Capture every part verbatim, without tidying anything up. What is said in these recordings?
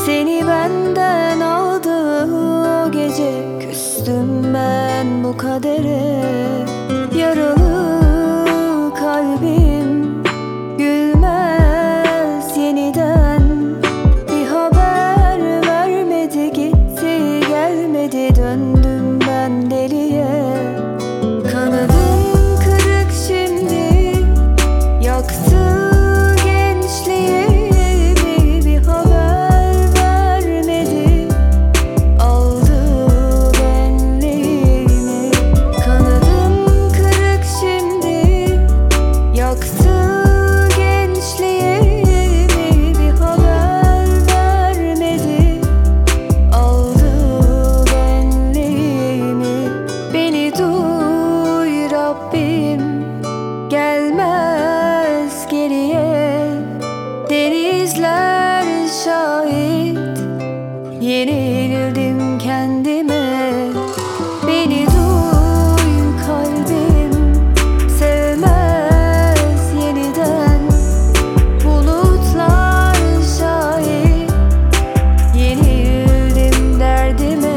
Seni benden aldı o gece, küstüm ben bu kadere. Yaralı kalbim gülmez yeniden. Bir haber vermedi, gitti gelmedi, döndüm ben deliye. Kanadım kırık şimdi, yaktı gençliğimi. Bir haber vermedi, aldı benliğimi. Kanadım kırık şimdi, yaktı gençliğimi. Bir haber vermedi, aldı benliğimi. Beni duy Rabbim, gelmez geriye. Denizler şahit, yenildim kendime. Beni duy kalbim, sevmez yeniden. Bulutlar şahit, yenildim derdime.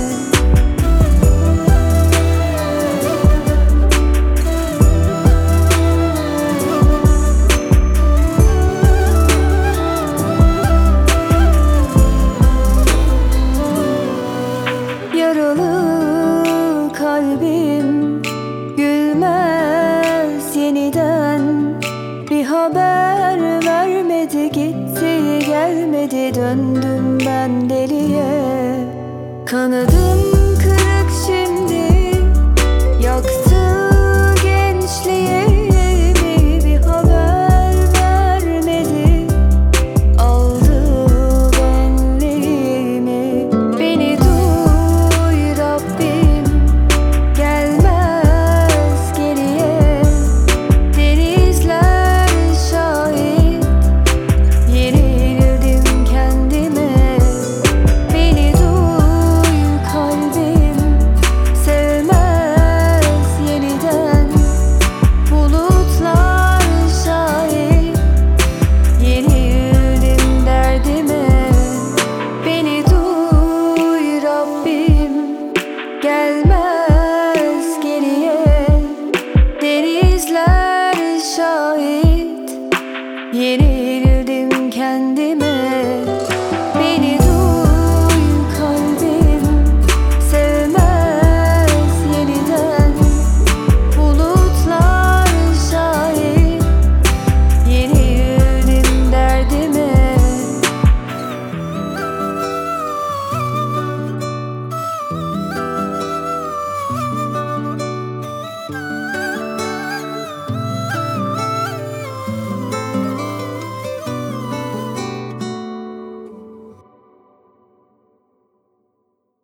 Yaralı kalbim gülmez yeniden. Bir haber vermedi, gitti gelmedi, döndüm ben deliye. Kanadım